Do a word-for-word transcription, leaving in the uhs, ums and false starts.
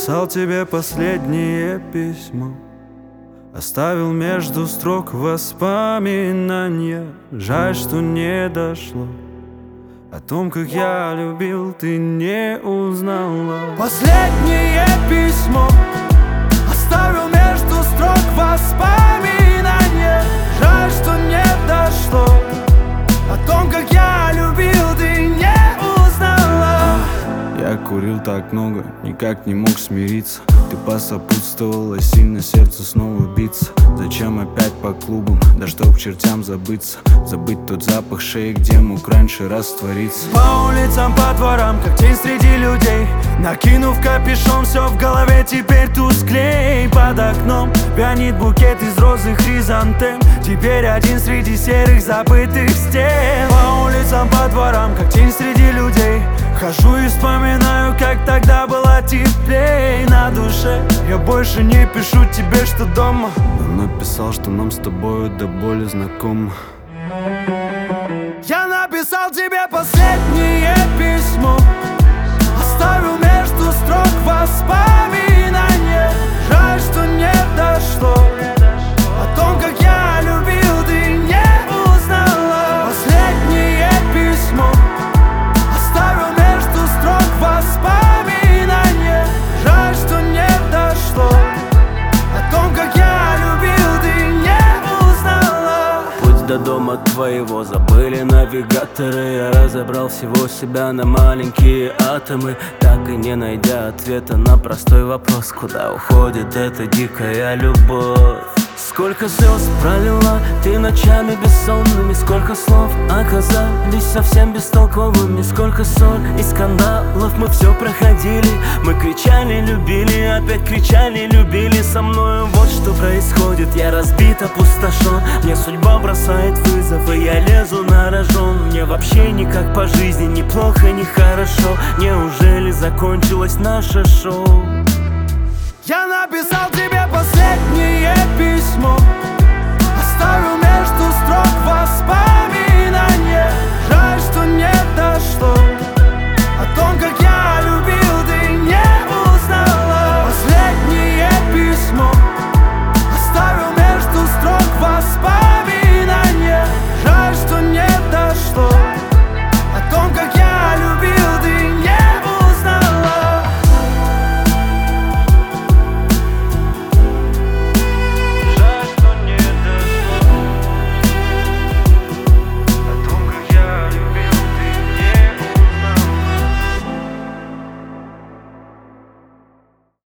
написал тебе последнее письмо, оставил между строк воспоминания. Жаль, что не дошло. О том, как я любил, ты не узнала. Последнее письмо оставил между строк воспоминания. Жаль, что не дошло. О том, как я любил, ты не узнала. Я курил так много, никак не мог смириться. Ты посопутствовала, сильно сердце снова биться. Зачем опять по клубам, да чтоб к чертям забыться. Забыть тот запах шеи, где мог раньше раствориться. По улицам, по дворам, как тень среди людей. Накинув капюшон, все в голове теперь тусклей. Под окном вянет букет из роз и хризантем. Теперь один среди серых забытых стен. По улицам, по дворам, как тень среди людей. Хожу и вспоминаю, как тогда было теплей на душе. Я больше не пишу тебе, что дома, но написал, что нам с тобою до боли знакомо. Я написал тебе последнее письмо, оставил между строк воспоминания. Жаль, что не дошло. О том, как я любил, ты не узнала. Последнее письмо оставил между строк воспоминания. Жаль, что не дошло. О том, как я любил, ты не узнала. Путь до дома твоего забыли навигаторы. Я разобрал всего себя на маленькие атомы, так и не найдя ответа на простой вопрос: куда уходит эта дикая любовь? Сколько слез пролила ты ночами бессонными, сколько слов оказались совсем бестолковыми, сколько ссор и скандалов мы все проходили. Мы кричали, любили, опять кричали, любили со мною. Вот что происходит, я разбит, опустошен. Мне судьба бросает вызовы, я лезу на рожон. Мне вообще никак по жизни, ни плохо, ни хорошо. Неужели закончилось наше шоу?